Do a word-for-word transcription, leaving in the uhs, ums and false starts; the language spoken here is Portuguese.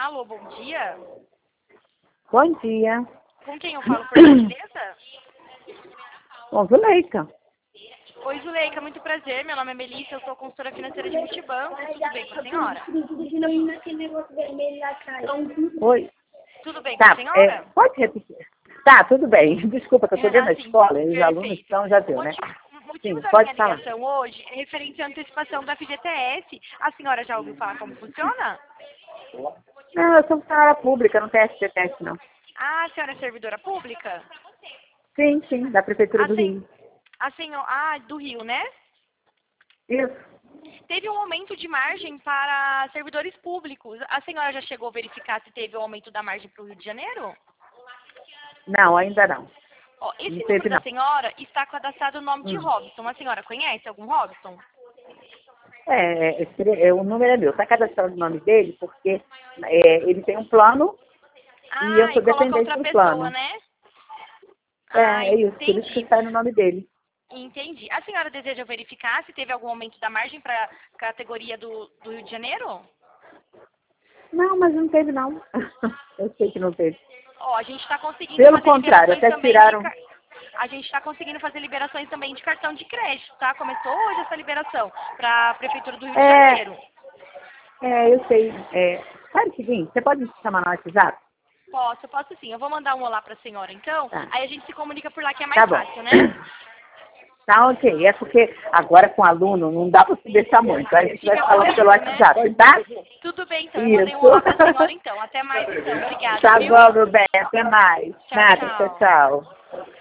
Alô, bom dia. Bom dia. Com quem eu falo, por gentileza? Bom, Zuleika. Oi, Zuleika, muito prazer. Meu nome é Melissa, eu sou consultora financeira de Multibanco. Tudo bem com a senhora? Oi. Tudo bem Tá, com a senhora? é, pode repetir. Tá, tudo bem. Desculpa que eu estou dentro da Ah, sim. escola e os Perfeito. alunos estão, já viu, né? Motivo, motivo Sim, da pode minha falar. ligação hoje é referente à antecipação da F G T S. A senhora já ouviu falar como funciona? Não, eu sou funcionária pública, não tem S T T S, não. Ah, a senhora é servidora pública? Sim, sim, da Prefeitura A, do sen... Rio. a senhora... Ah, do Rio, né? Isso. Teve um aumento de margem para servidores públicos. A senhora já chegou a verificar se teve um aumento da margem para o Rio de Janeiro? Não, ainda não. Ó, esse Não número teve, da não. senhora está cadastrado no nome de Hum. Robson. A senhora conhece algum Robson? É, esse- é, o número é meu. Está cadastrado o nome dele porque é, ele tem um plano e eu Ah, e sou coloca dependente outra do pessoa, plano. né? É, Ah, é isso, por isso que entendi. sai no nome dele. Entendi. A senhora deseja verificar se teve algum aumento da margem para a categoria do, do Rio de Janeiro? Não, mas não teve, não. Eu sei que não teve. Ó, a gente está conseguindo Pelo fazer contrário, liberações até também de... tiraram. car- A gente está conseguindo fazer liberações também de cartão de crédito, tá? Começou hoje essa liberação para a Prefeitura do Rio de É, Janeiro. é, eu sei. É, faz o seguinte, você pode me chamar no WhatsApp? Posso, posso sim. Eu vou mandar um olá para a senhora, então. Tá. Aí a gente se comunica por lá, que é Tá mais bom. fácil, né? Tá, ok. É porque agora com aluno não dá pra se deixar muito. Aí a gente vai Fica falando pelo corrido, né? WhatsApp, tá? Tudo bem, então. Eu mandei um Isso. olá para a senhora, então. Até mais, então. Obrigada, Tá viu? bom, meu bem. Até mais. Tchau, Nada. Tchau, tchau. tchau.